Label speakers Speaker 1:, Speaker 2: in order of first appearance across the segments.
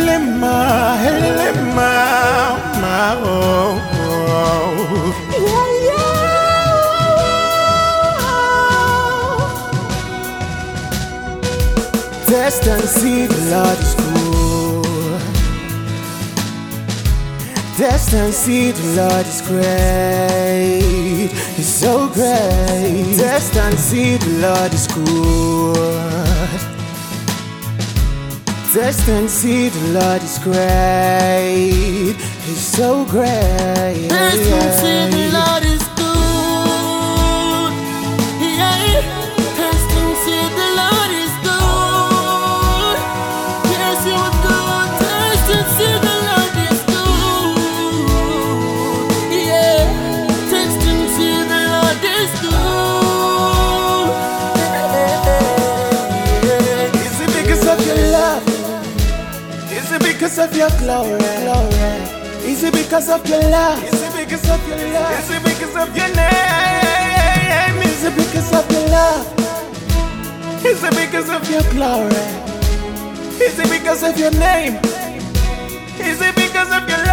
Speaker 1: Test and see the Lord is good. Test and see the Lord is great. He's so great. Test and see the Lord is good. Test and see the Lord is great. He's so great.
Speaker 2: Test and see the Lord is good. Yeah. Test and see the Lord is good. Yes, you are good. Test and see the Lord is good. Yeah. Test and see the Lord is good.
Speaker 1: Is it because of your love? Is it because of your glory? Is it because of your love? Is it because of your love? Is it because of your name? Is it because of your love? Is it because of your glory? Is it because of your name? Is it because of your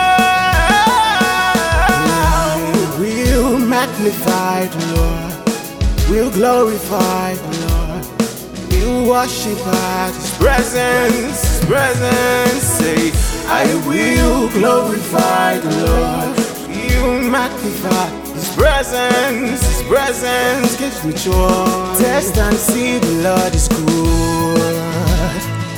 Speaker 1: love? We'll magnify the Lord. We'll glorify the Lord. We'll worship at His presence. His presence. Say, I will glorify the Lord. We'll magnify His presence. His presence gives me joy. Test and see the Lord is good.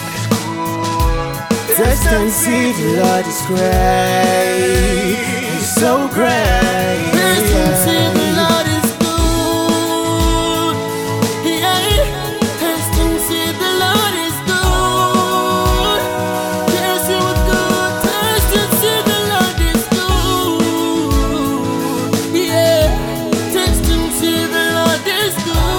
Speaker 1: Test and see the Lord is great. He's so great.
Speaker 2: Test and see the Lord is good. Yeah. Test and see the Lord is good. Yes, you are good. Test and see the Lord is good. Yeah. Test and see the Lord is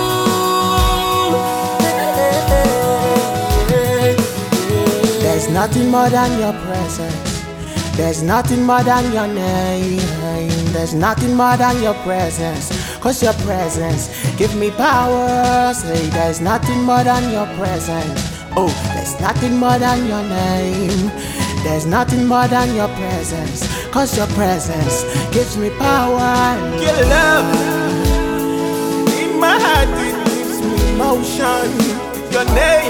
Speaker 2: good.
Speaker 1: There's nothing more than your presence. There's nothing more than your name. There's nothing more than your presence. Cause your presence give me power. Say there's nothing more than your presence. Oh, there's nothing more than your name. There's nothing more than your presence. Cause your presence gives me power. Your love in my heart, it gives me emotion. Your name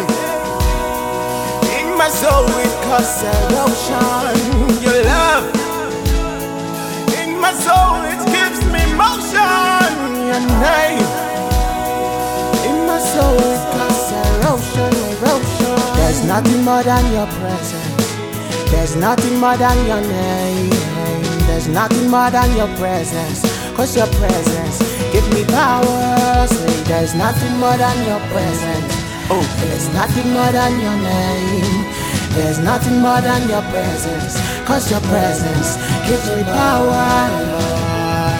Speaker 1: my soul it causes erosion. Your love in my soul it gives me motion. Your name in my soul it causes erosion. There's nothing more than your presence. There's nothing more than your name. There's nothing more than your presence. Cause your presence give me power. Say there's nothing more than your presence. Oh, there's nothing more than your name. There's nothing more than your presence. Cause your presence gives me power, Lord.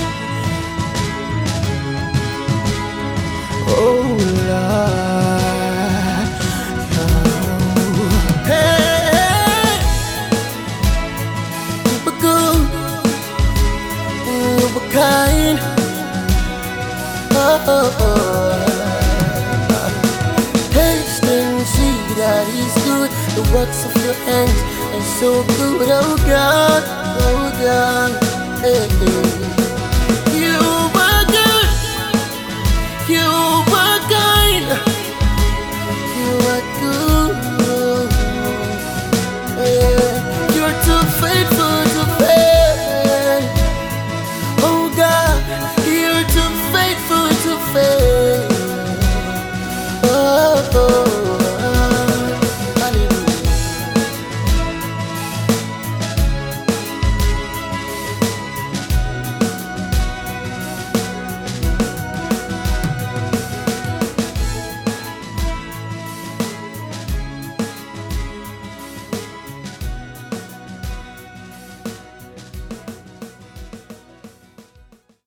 Speaker 1: Oh, Lord.
Speaker 2: Oh. Hey, you were good. You were kind. Oh. Taste and see that He's good. The works of your hands are so good, oh God, oh God. Hey, hey.